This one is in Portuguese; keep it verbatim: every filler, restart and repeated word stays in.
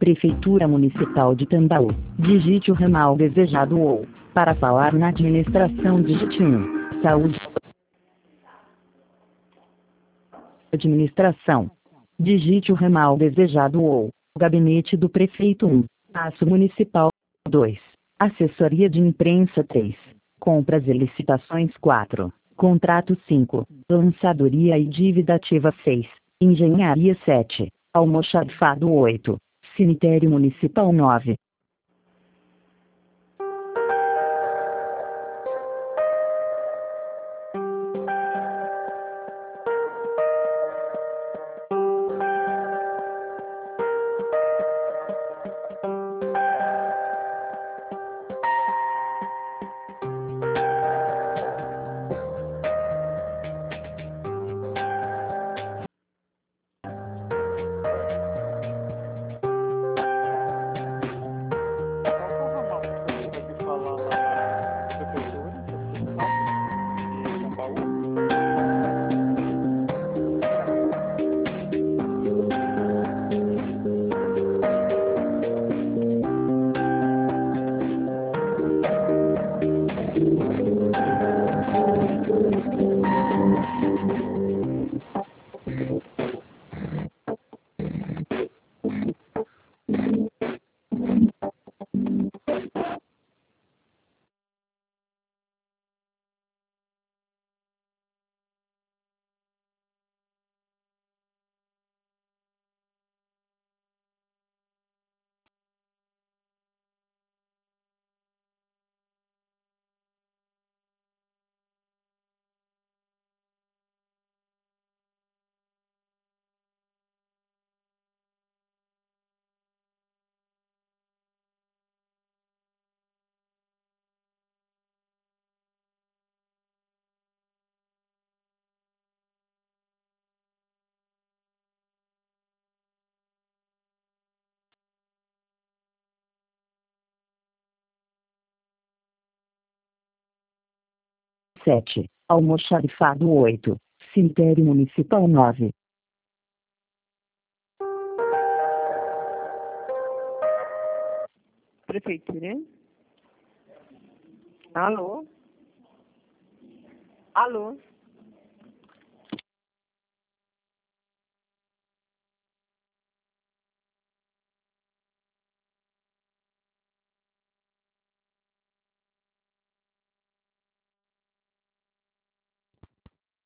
Prefeitura Municipal de Tambaú. Digite o ramal desejado ou, para falar na administração, digite um. Saúde. Administração. Digite o ramal desejado ou, gabinete do prefeito um. Aço municipal dois. Assessoria de imprensa três. Compras e licitações quatro. Contrato cinco. Lançadoria e dívida ativa seis. Engenharia sete. Almoxarifado oito. Cemitério Municipal nove. Qual que é o ramal que você ouviu falar lá na prefeitura municipal de Tambaú? sete. Almoxarifado oito. Cemitério Municipal nove. Prefeitura? Alô? Alô?